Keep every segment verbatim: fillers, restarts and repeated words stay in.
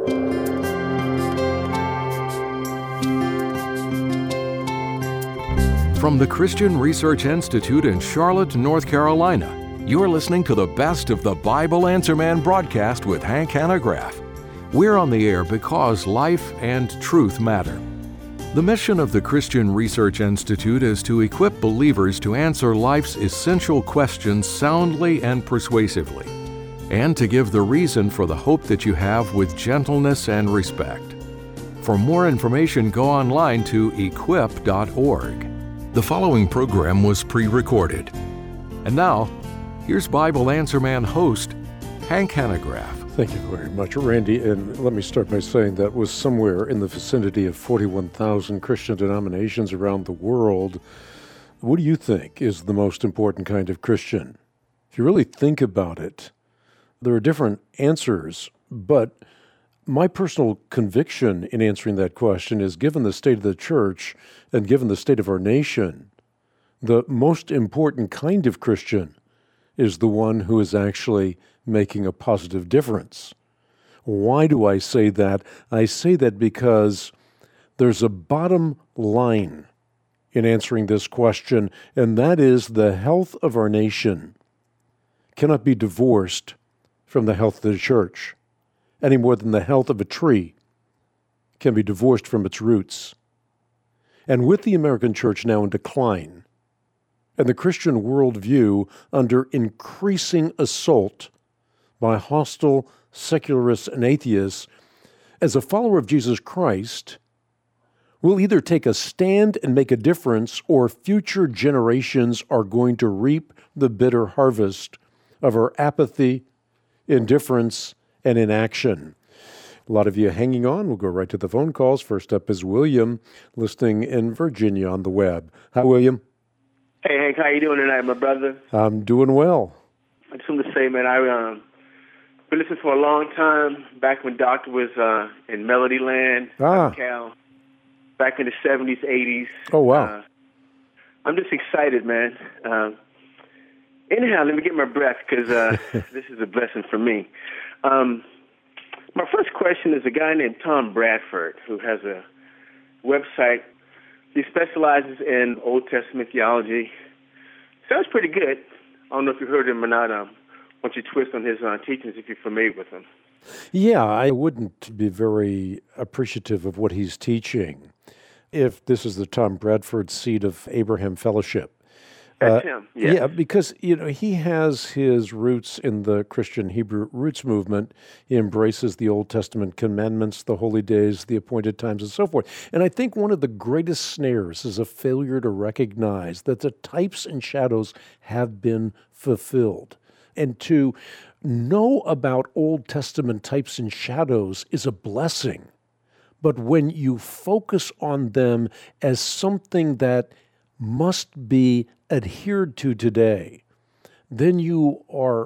From the Christian Research Institute in Charlotte, North Carolina, you're listening to the best of the Bible Answer Man broadcast with Hank Hanegraaff. We're on the air because life and truth matter. The mission of the Christian Research Institute is to equip believers to answer life's essential questions soundly and persuasively, and to give the reason for the hope that you have with gentleness and respect. For more information, go online to equip dot org. The following program was pre-recorded. And now, here's Bible Answer Man host, Hank Hanegraaff. Thank you very much, Randy. And let me start by saying that was somewhere in the vicinity of forty-one thousand Christian denominations around the world. What do you think is the most important kind of Christian? If you really think about it, there are different answers, but my personal conviction in answering that question is, given the state of the church and given the state of our nation, the most important kind of Christian is the one who is actually making a positive difference. Why do I say that? I say that because there's a bottom line in answering this question, and that is the health of our nation cannot be divorced from the health of the church, any more than the health of a tree can be divorced from its roots. And with the American church now in decline, and the Christian worldview under increasing assault by hostile secularists and atheists, as a follower of Jesus Christ, we'll either take a stand and make a difference, or future generations are going to reap the bitter harvest of our apathy, indifference, and inaction. A lot of you hanging on. We'll go right to the phone calls. First up is William, listening in Virginia on the web. Hi, William. Hey, Hank, how you doing tonight, my brother? I'm doing well. I just want to say, man, I've um, been listening for a long time, back when Doctor was uh, in Melody Land, ah. Cal, back in the seventies, eighties. Oh, wow. Uh, I'm just excited, man. Uh, anyhow, let me get my breath, because uh, this is a blessing for me. Um, my first question is a guy named Tom Bradford, who has a website. He specializes in Old Testament theology. Sounds pretty good. I don't know if you heard him or not. Um, why don't you twist on his uh, teachings if you're familiar with him? Yeah, I wouldn't be very appreciative of what he's teaching if this is the Tom Bradford Seed of Abraham Fellowship. That's uh, him, yes. Yeah, because, you know, he has his roots in the Christian Hebrew roots movement. He embraces the Old Testament commandments, the holy days, the appointed times, and so forth. And I think one of the greatest snares is a failure to recognize that the types and shadows have been fulfilled. And to know about Old Testament types and shadows is a blessing. But when you focus on them as something that must be adhered to today, then you are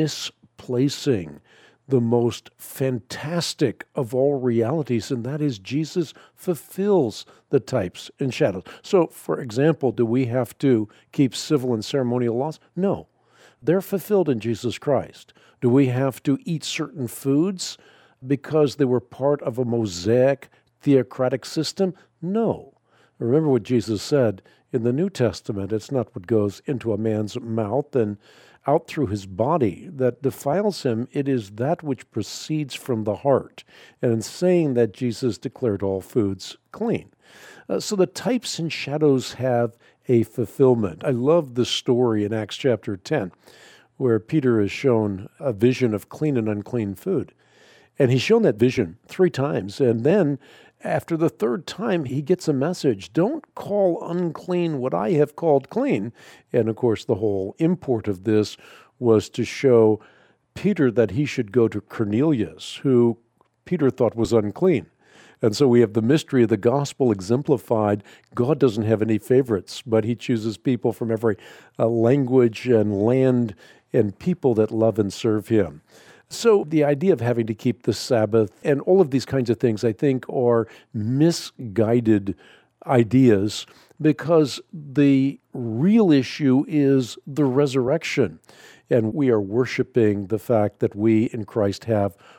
misplacing the most fantastic of all realities, and that is Jesus fulfills the types and shadows. So, for example, do we have to keep civil and ceremonial laws? No. They're fulfilled in Jesus Christ. Do we have to eat certain foods because they were part of a Mosaic theocratic system? No. Remember what Jesus said in the New Testament. It's not what goes into a man's mouth and out through his body that defiles him. It is that which proceeds from the heart. And in saying that, Jesus declared all foods clean. Uh, so the types and shadows have a fulfillment. I love the story in Acts chapter ten, where Peter is shown a vision of clean and unclean food. And he's shown that vision three times. And then after the third time, he gets a message: don't call unclean what I have called clean. And of course, the whole import of this was to show Peter that he should go to Cornelius, who Peter thought was unclean. And so we have the mystery of the gospel exemplified. God doesn't have any favorites, but he chooses people from every uh, language and land and people that love and serve him. So the idea of having to keep the Sabbath and all of these kinds of things, I think, are misguided ideas, because the real issue is the resurrection. And we are worshiping the fact that we in Christ have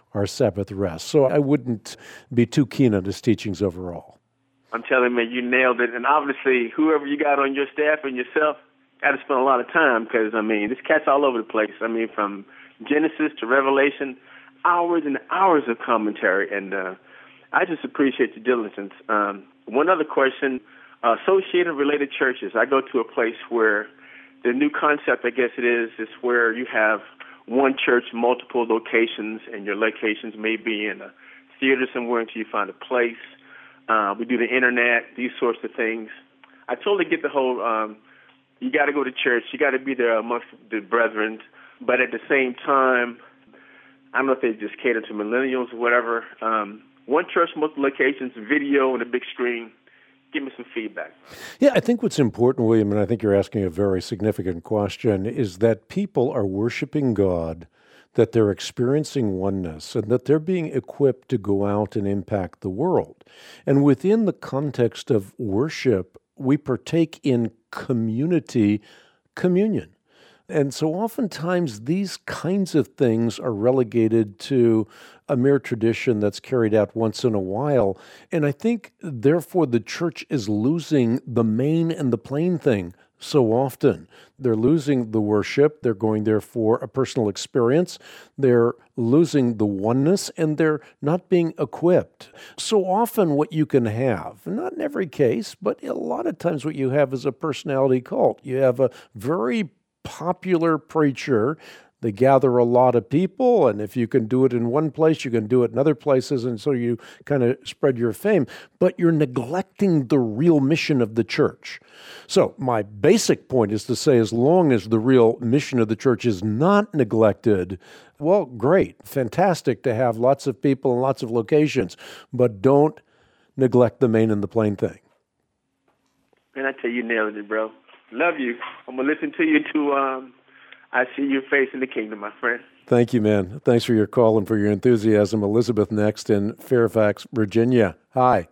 our Sabbath rest. So I wouldn't be too keen on his teachings overall. I'm telling you, you nailed it. And obviously, whoever you got on your staff and yourself got to spend a lot of time because, I mean, this cat's all over the place. I mean, from Genesis to Revelation, hours and hours of commentary. And uh, I just appreciate your diligence. Um, one other question, uh, associated related churches. I go to a place where the new concept, I guess it is, is where you have one church, multiple locations, and your locations may be in a theater somewhere until you find a place. Uh, we do the internet, these sorts of things. I totally get the whole, um, you got to go to church, you got to be there amongst the brethren, but at the same time, I don't know if they just cater to millennials or whatever. Um, one church, multiple locations, video and a big screen. Give me some feedback. Yeah, I think what's important, William, and I think you're asking a very significant question, is that people are worshiping God, that they're experiencing oneness, and that they're being equipped to go out and impact the world. And within the context of worship, we partake in community communion. And so oftentimes these kinds of things are relegated to a mere tradition that's carried out once in a while. And I think, therefore, the church is losing the main and the plain thing so often. They're losing the worship. They're going there for a personal experience. They're losing the oneness, and they're not being equipped. So often what you can have, not in every case, but a lot of times what you have is a personality cult. You have a very popular preacher. They gather a lot of people, and if you can do it in one place, you can do it in other places, and so you kind of spread your fame. But you're neglecting the real mission of the church. So my basic point is to say, as long as the real mission of the church is not neglected, well, great, fantastic to have lots of people and lots of locations, but don't neglect the main and the plain thing. Man, I tell you, you nailed it, bro. Love you. I'm going to listen to you to um, I See Your Face in the Kingdom, my friend. Thank you, man. Thanks for your call and for your enthusiasm. Elizabeth next in Fairfax, Virginia. Hi.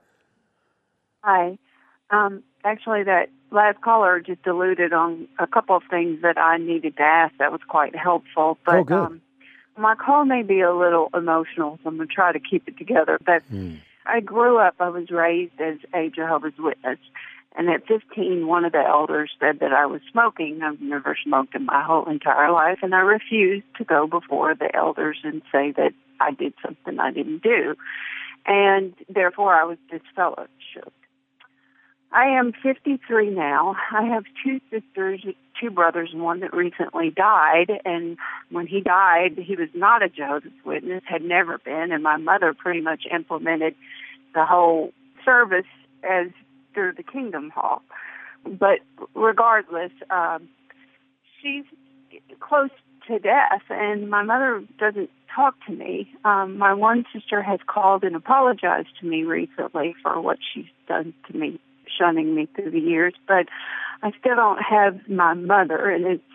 Hi. Um, actually, that last caller just alluded on a couple of things that I needed to ask. That was quite helpful. But, oh, good. Um, my call may be a little emotional, so I'm going to try to keep it together. But mm. I grew up, I was raised as a Jehovah's Witness. And at fifteen, one of the elders said that I was smoking. I've never smoked in my whole entire life, and I refused to go before the elders and say that I did something I didn't do. And therefore, I was disfellowshipped. I am fifty-three now. I have two sisters, two brothers, and one that recently died. And when he died, he was not a Jehovah's Witness, had never been, and my mother pretty much implemented the whole service as through the Kingdom Hall. But regardless, um, she's close to death, and my mother doesn't talk to me. Um, my one sister has called and apologized to me recently for what she's done to me, shunning me through the years, but I still don't have my mother, and it's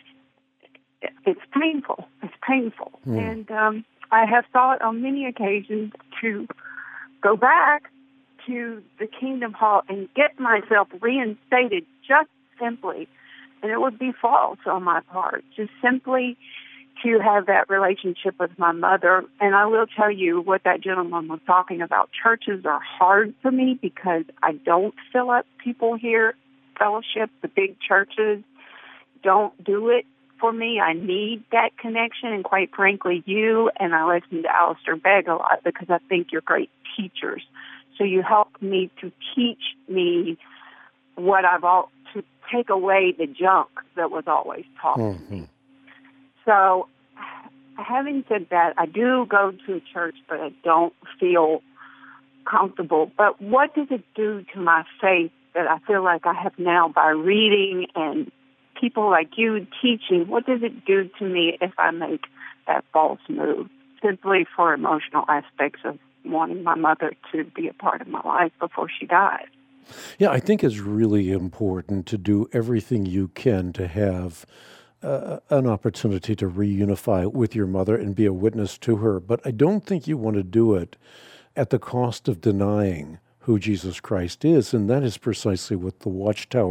it's painful. It's painful. Mm. And um, I have thought on many occasions to go back to the Kingdom Hall and get myself reinstated just simply, and it would be false on my part, just simply to have that relationship with my mother. And I will tell you what that gentleman was talking about. Churches are hard for me because I don't fill up people here. Fellowship, the big churches don't do it for me. I need that connection, and quite frankly, you and I listen to Alistair Begg a lot because I think you're great teachers. So you help me to teach me what I've all, to take away the junk that was always taught mm-hmm. to me. So having said that, I do go to church, but I don't feel comfortable. But what does it do to my faith that I feel like I have now by reading and people like you teaching? What does it do to me if I make that false move simply for emotional aspects of wanting my mother to be a part of my life before she died? Yeah, I think it's really important to do everything you can to have uh, an opportunity to reunify with your mother and be a witness to her. But I don't think you want to do it at the cost of denying who Jesus Christ is. And that is precisely what the Watchtower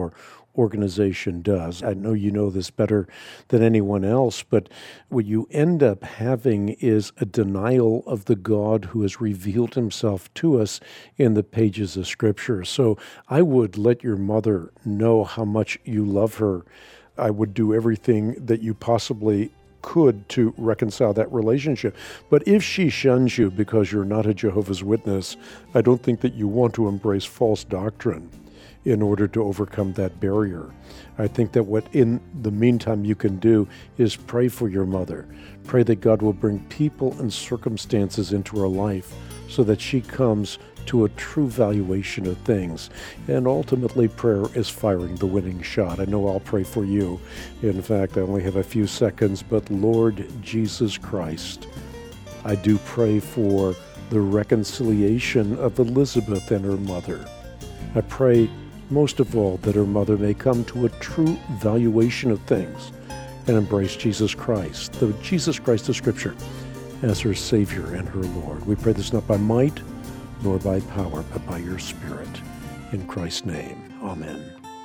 organization does. I know you know this better than anyone else, but what you end up having is a denial of the God who has revealed himself to us in the pages of Scripture. So I would let your mother know how much you love her. I would do everything that you possibly could to reconcile that relationship. But if she shuns you because you're not a Jehovah's Witness, I don't think that you want to embrace false doctrine in order to overcome that barrier. I think that what in the meantime you can do is pray for your mother. Pray that God will bring people and circumstances into her life so that she comes to a true valuation of things. And ultimately, prayer is firing the winning shot. I know I'll pray for you. In fact, I only have a few seconds, but Lord Jesus Christ, I do pray for the reconciliation of Elizabeth and her mother. I pray most of all that her mother may come to a true valuation of things and embrace Jesus Christ, the Jesus Christ of Scripture, as her Savior and her Lord. We pray this not by might, nor by power, but by your Spirit. In Christ's name, amen.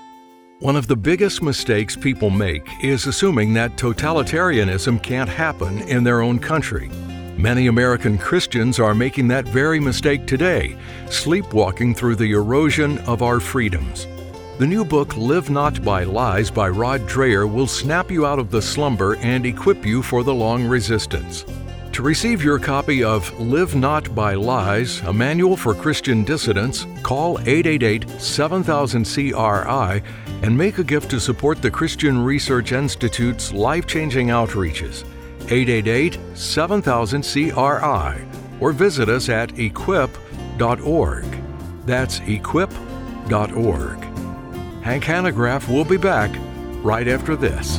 One of the biggest mistakes people make is assuming that totalitarianism can't happen in their own country. Many American Christians are making that very mistake today, sleepwalking through the erosion of our freedoms. The new book, Live Not by Lies by Rod Dreher, will snap you out of the slumber and equip you for the long resistance. To receive your copy of Live Not by Lies, a manual for Christian dissidents, call eight eight eight, seven thousand, C R I and make a gift to support the Christian Research Institute's life-changing outreaches. eight eight eight, seven thousand, C R I or visit us at equip dot org. That's equip dot org. Hank Hanegraaff will be back right after this.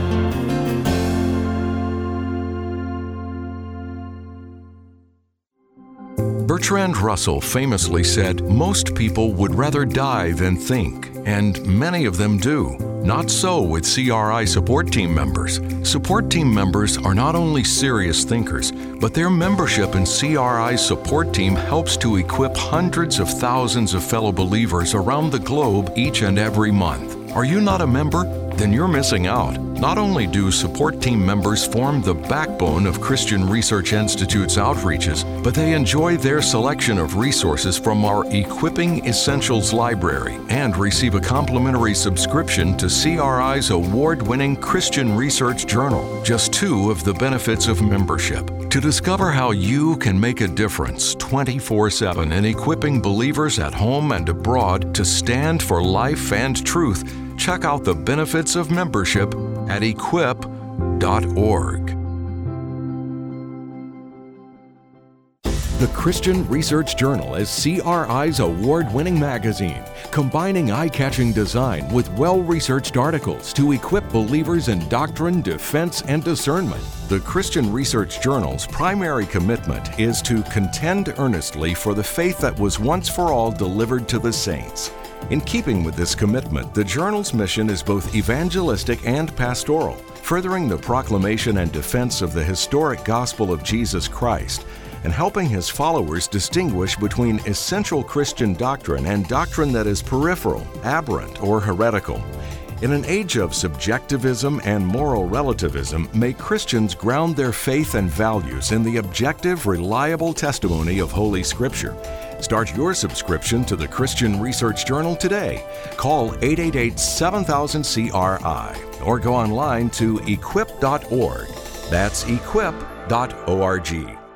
Bertrand Russell famously said, "Most people would rather die than think," and many of them do. Not so with C R I support team members. Support team members are not only serious thinkers, but their membership in C R I's support team helps to equip hundreds of thousands of fellow believers around the globe each and every month. Are you not a member? Then you're missing out. Not only do support team members form the backbone of Christian Research Institute's outreaches, but they enjoy their selection of resources from our Equipping Essentials library and receive a complimentary subscription to C R I's award-winning Christian Research Journal, just two of the benefits of membership. To discover how you can make a difference twenty-four seven in equipping believers at home and abroad to stand for life and truth, check out the benefits of membership at equip dot org. The Christian Research Journal is C R I's award-winning magazine, combining eye-catching design with well-researched articles to equip believers in doctrine, defense, and discernment. The Christian Research Journal's primary commitment is to contend earnestly for the faith that was once for all delivered to the saints. In keeping with this commitment, the journal's mission is both evangelistic and pastoral, furthering the proclamation and defense of the historic gospel of Jesus Christ, and helping his followers distinguish between essential Christian doctrine and doctrine that is peripheral, aberrant, or heretical. In an age of subjectivism and moral relativism, may Christians ground their faith and values in the objective, reliable testimony of Holy Scripture. Start your subscription to the Christian Research Journal today. Call eight eight eight, seven thousand, C R I or go online to equip dot org. That's equip dot org.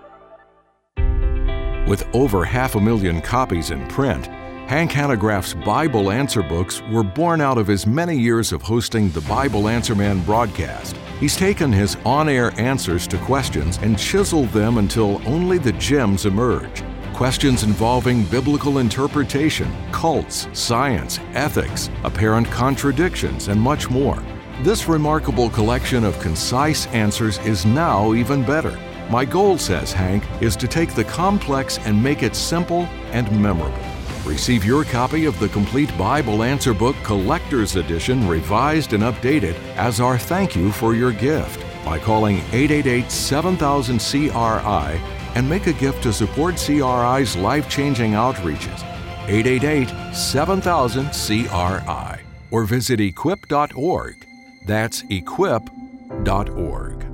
With over half a million copies in print, Hank Hanegraaff's Bible Answer books were born out of his many years of hosting the Bible Answer Man broadcast. He's taken his on-air answers to questions and chiseled them until only the gems emerge. Questions involving biblical interpretation, cults, science, ethics, apparent contradictions, and much more. This remarkable collection of concise answers is now even better. My goal, says Hank, is to take the complex and make it simple and memorable. Receive your copy of the complete Bible Answer Book Collector's Edition, revised and updated, as our thank you for your gift by calling eight eight eight, seven thousand, C R I and make a gift to support C R I's life-changing outreaches. eight eight eight, seven thousand, C R I or visit equip dot org. That's equip dot org.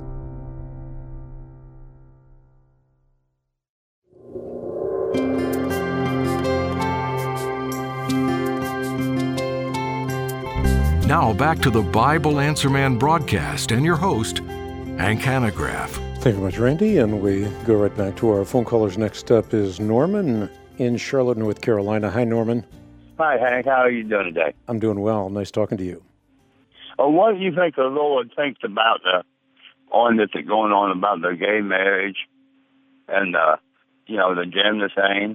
Now back to the Bible Answer Man broadcast and your host, Hank Hanegraaff. Thank you much, Randy. And we go right back to our phone callers. Next up is Norman in Charlotte, North Carolina. Hi, Norman. Hi, Hank. How are you doing today? I'm doing well. Nice talking to you. Uh, what do you think the Lord thinks about the on this going on about the gay marriage and, uh, you know, the gender thing?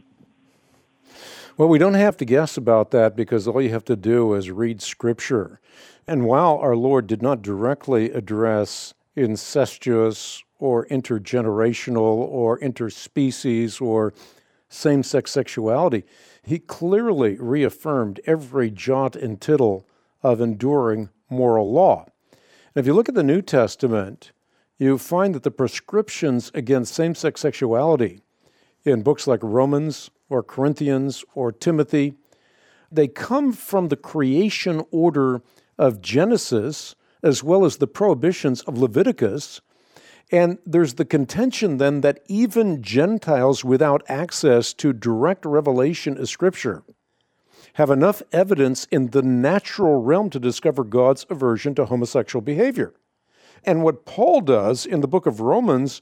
Well, we don't have to guess about that because all you have to do is read Scripture. And while our Lord did not directly address incestuous or intergenerational or interspecies or same-sex sexuality, he clearly reaffirmed every jot and tittle of enduring moral law. And if you look at the New Testament, you find that the prescriptions against same-sex sexuality in books like Romans or Corinthians or Timothy, they come from the creation order of Genesis as well as the prohibitions of Leviticus. And there's the contention then that even Gentiles without access to direct revelation of Scripture have enough evidence in the natural realm to discover God's aversion to homosexual behavior. And what Paul does in the book of Romans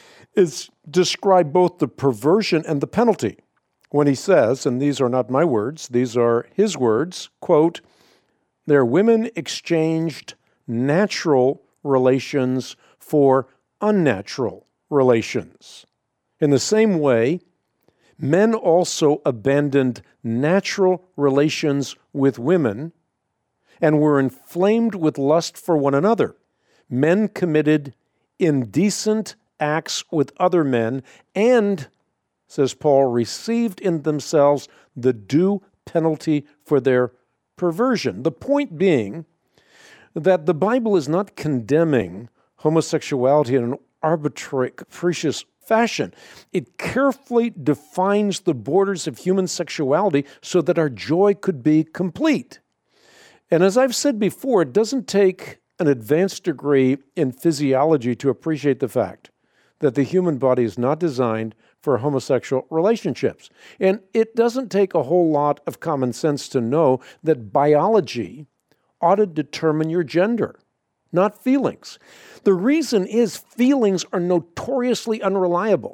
is describe both the perversion and the penalty when he says, and these are not my words, these are his words, quote, "Their women exchanged natural relations for unnatural relations. In the same way, men also abandoned natural relations with women and were inflamed with lust for one another. Men committed indecent acts with other men and, says Paul, received in themselves the due penalty for their perversion." The point being that the Bible is not condemning homosexuality in an arbitrary, capricious fashion. It carefully defines the borders of human sexuality so that our joy could be complete. And as I've said before, it doesn't take an advanced degree in physiology to appreciate the fact that the human body is not designed for homosexual relationships. And it doesn't take a whole lot of common sense to know that biology ought to determine your gender, not feelings. The reason is feelings are notoriously unreliable.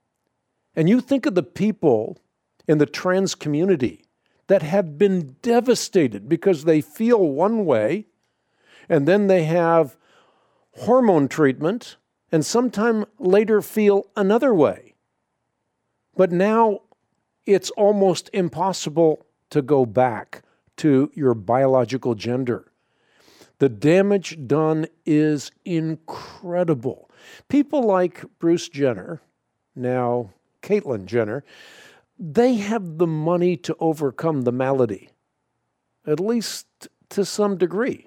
And you think of the people in the trans community that have been devastated because they feel one way, and then they have hormone treatment, and sometime later feel another way. But now it's almost impossible to go back to your biological gender. The damage done is incredible. People like Bruce Jenner, now Caitlyn Jenner, they have the money to overcome the malady, at least to some degree.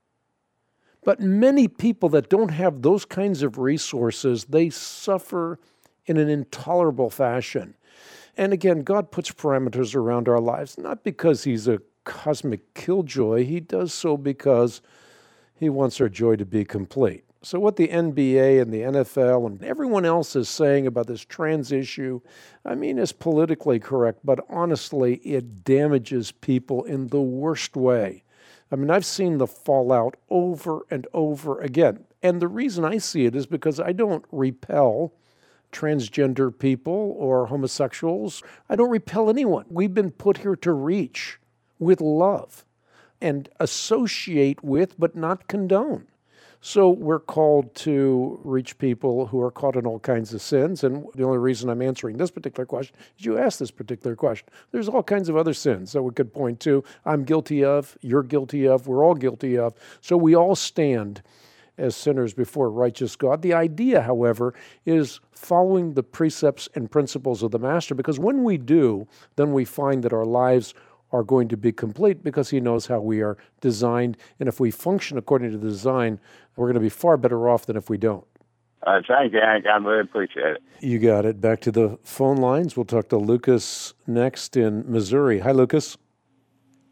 But many people that don't have those kinds of resources, they suffer in an intolerable fashion. And again, God puts parameters around our lives, not because he's a cosmic killjoy. He does so because he wants our joy to be complete. So what the N B A and the N F L and everyone else is saying about this trans issue, I mean, is politically correct, but honestly, it damages people in the worst way. I mean, I've seen the fallout over and over again. And the reason I see it is because I don't repel transgender people or homosexuals. I don't repel anyone. We've been put here to reach with love and associate with, but not condone. So we're called to reach people who are caught in all kinds of sins. And the only reason I'm answering this particular question is you asked this particular question. There's all kinds of other sins that we could point to. I'm guilty of, you're guilty of, we're all guilty of. So we all stand as sinners before a righteous God. The idea, however, is following the precepts and principles of the Master, because when we do, then we find that our lives are going to be complete because he knows how we are designed. And if we function according to the design, we're going to be far better off than if we don't. Uh, thank you, Hank. I really appreciate it. You got it. Back to the phone lines. We'll talk to Lucas next in Missouri. Hi, Lucas.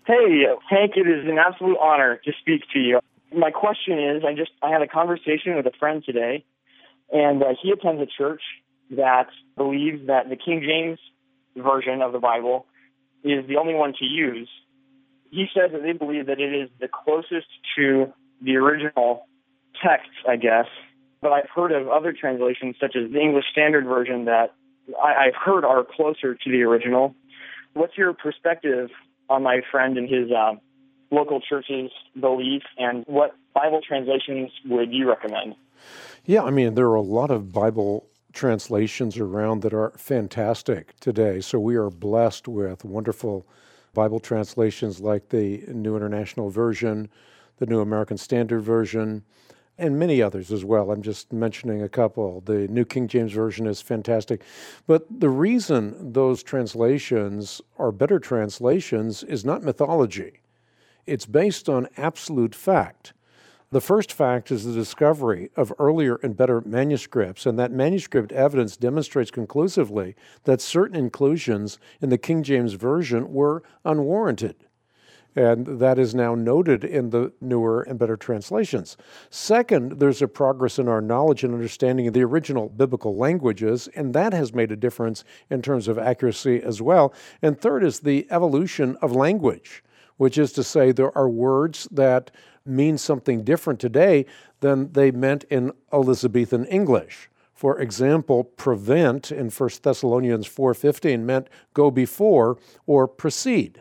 Hey, Hank, it is an absolute honor to speak to you. My question is, I just I had a conversation with a friend today, and uh, he attends a church that believes that the King James version of the Bible is the only one to use. He says that they believe that it is the closest to the original text, I guess. But I've heard of other translations, such as the English Standard Version, that I, I've heard are closer to the original. What's your perspective on my friend and his uh, local church's belief, and what Bible translations would you recommend? Yeah, I mean, there are a lot of Bible translations around that are fantastic today. So we are blessed with wonderful Bible translations like the New International Version, the New American Standard Version, and many others as well. I'm just mentioning a couple. The New King James Version is fantastic. But the reason those translations are better translations is not mythology. It's based on absolute fact. The first fact is the discovery of earlier and better manuscripts, and that manuscript evidence demonstrates conclusively that certain inclusions in the King James Version were unwarranted. And that is now noted in the newer and better translations. Second, there's a progress in our knowledge and understanding of the original biblical languages, and that has made a difference in terms of accuracy as well. And third is the evolution of language, which is to say there are words that mean something different today than they meant in Elizabethan English. For example, prevent in First Thessalonians four fifteen meant go before or proceed.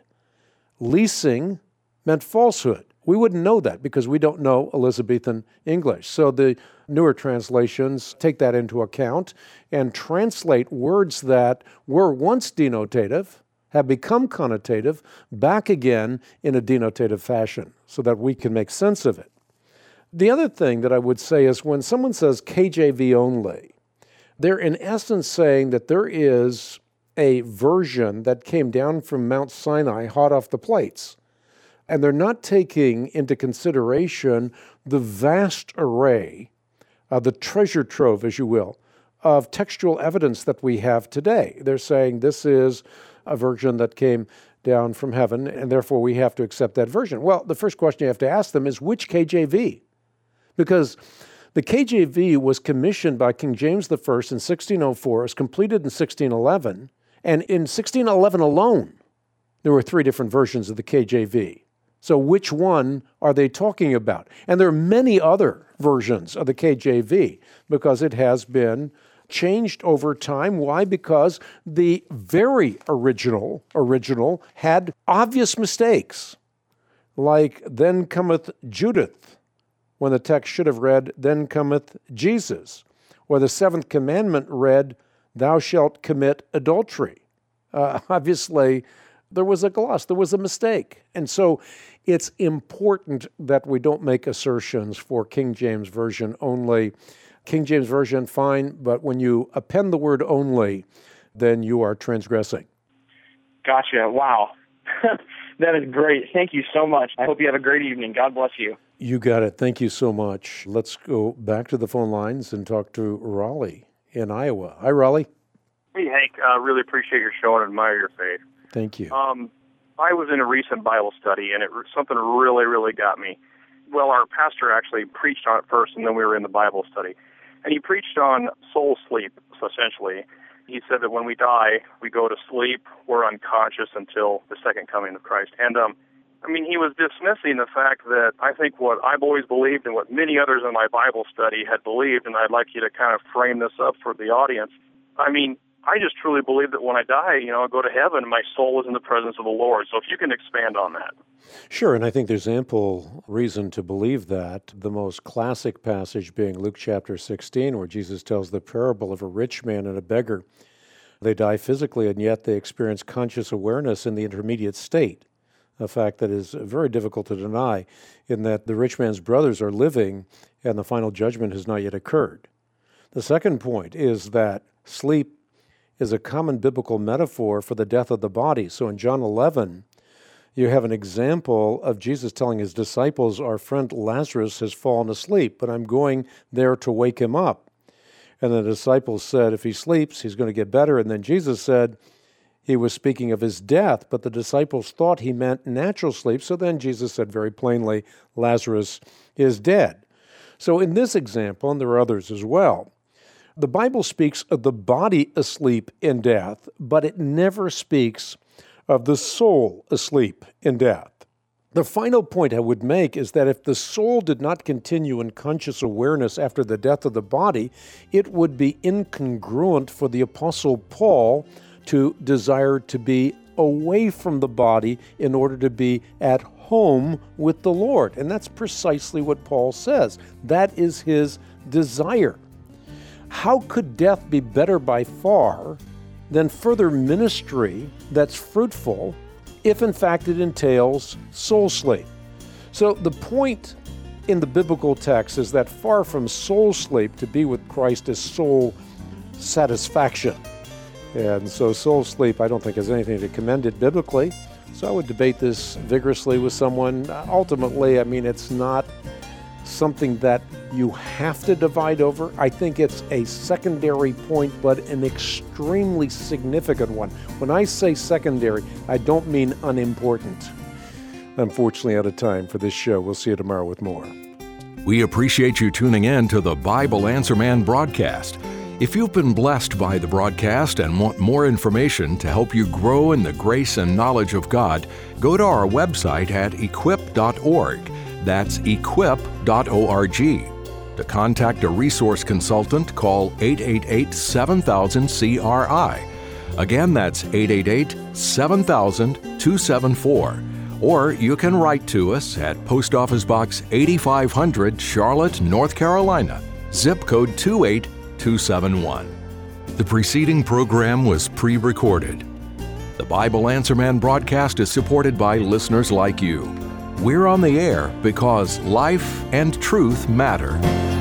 Leasing meant falsehood. We wouldn't know that because we don't know Elizabethan English. So the newer translations take that into account and translate words that were once denotative, have become connotative, back again in a denotative fashion so that we can make sense of it. The other thing that I would say is when someone says K J V only, they're in essence saying that there is a version that came down from Mount Sinai hot off the plates. And they're not taking into consideration the vast array, uh, the treasure trove, as you will, of textual evidence that we have today. They're saying this is a version that came down from heaven, and therefore we have to accept that version. Well, the first question you have to ask them is, which K J V? Because the K J V was commissioned by King James the First in sixteen oh four, was completed in sixteen eleven, and in sixteen eleven alone, there were three different versions of the K J V. So which one are they talking about? And there are many other versions of the K J V because it has been changed over time. Why? Because the very original, original had obvious mistakes, like then cometh Judith, when the text should have read, then cometh Jesus, or the seventh commandment read, thou shalt commit adultery. Uh, obviously, there was a gloss, there was a mistake. And so it's important that we don't make assertions for King James Version only. King James Version, fine, but when you append the word only, then you are transgressing. Gotcha. Wow. That is great. Thank you so much. I hope you have a great evening. God bless you. You got it. Thank you so much. Let's go back to the phone lines and talk to Raleigh in Iowa. Hi, Raleigh. Hey, Hank. I uh, really appreciate your show and admire your faith. Thank you. Um, I was in a recent Bible study, and it something really, really got me. Well, our pastor actually preached on it first, and then we were in the Bible study. And he preached on soul sleep, essentially. He said that when we die, we go to sleep, we're unconscious until the second coming of Christ. And, um, I mean, he was dismissing the fact that I think what I've always believed and what many others in my Bible study had believed, and I'd like you to kind of frame this up for the audience. I mean, I just truly believe that when I die, you know, I go to heaven and my soul is in the presence of the Lord. So if you can expand on that. Sure, and I think there's ample reason to believe that. The most classic passage being Luke chapter sixteen, where Jesus tells the parable of a rich man and a beggar. They die physically, and yet they experience conscious awareness in the intermediate state, a fact that is very difficult to deny, in that the rich man's brothers are living and the final judgment has not yet occurred. The second point is that sleep is a common biblical metaphor for the death of the body. So in John eleven, you have an example of Jesus telling his disciples, our friend Lazarus has fallen asleep, but I'm going there to wake him up. And the disciples said, if he sleeps, he's going to get better. And then Jesus said, he was speaking of his death, but the disciples thought he meant natural sleep. So then Jesus said very plainly, Lazarus is dead. So in this example, and there are others as well, the Bible speaks of the body asleep in death, but it never speaks of the soul asleep in death. The final point I would make is that if the soul did not continue in conscious awareness after the death of the body, it would be incongruent for the Apostle Paul to desire to be away from the body in order to be at home with the Lord. And that's precisely what Paul says. That is his desire. How could death be better by far than further ministry that's fruitful if in fact it entails soul sleep? So the point in the biblical text is that far from soul sleep, to be with Christ is soul satisfaction. And so soul sleep, I don't think, has anything to commend it biblically. So I would debate this vigorously with someone. Ultimately, I mean, it's not something that you have to divide over. I think it's a secondary point, but an extremely significant one. When I say secondary, I don't mean unimportant. Unfortunately, out of time for this show. We'll see you tomorrow with more. We appreciate you tuning in to the Bible Answer Man broadcast. If you've been blessed by the broadcast and want more information to help you grow in the grace and knowledge of God, go to our website at equip dot org. That's equip dot org. To contact a resource consultant, call eight eight eight, seven thousand, C R I. Again, that's eight eight eight, seven thousand, two seven four. Or you can write to us at Post Office Box eighty-five hundred, Charlotte, North Carolina, zip code two eight two seven one. The preceding program was pre-recorded. The Bible Answer Man broadcast is supported by listeners like you. We're on the air because life and truth matter.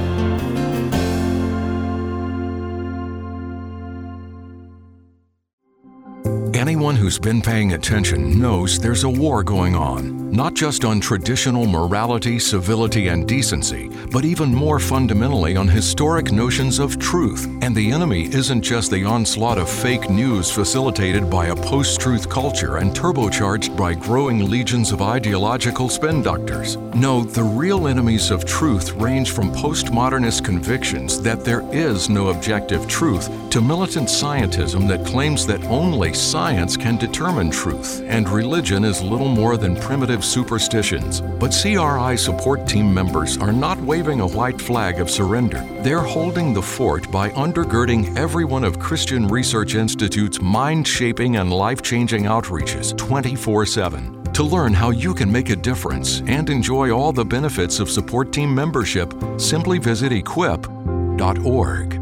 Anyone who's been paying attention knows there's a war going on, not just on traditional morality, civility, and decency, but even more fundamentally on historic notions of truth. And the enemy isn't just the onslaught of fake news facilitated by a post-truth culture and turbocharged by growing legions of ideological spin doctors. No, the real enemies of truth range from postmodernist convictions that there is no objective truth to militant scientism that claims that only science can determine truth, and religion is little more than primitive superstitions. But C R I support team members are not waving a white flag of surrender. They're holding the fort by undergirding every one of Christian Research Institute's mind-shaping and life-changing outreaches twenty-four seven. To learn how you can make a difference and enjoy all the benefits of support team membership, simply visit equip dot org.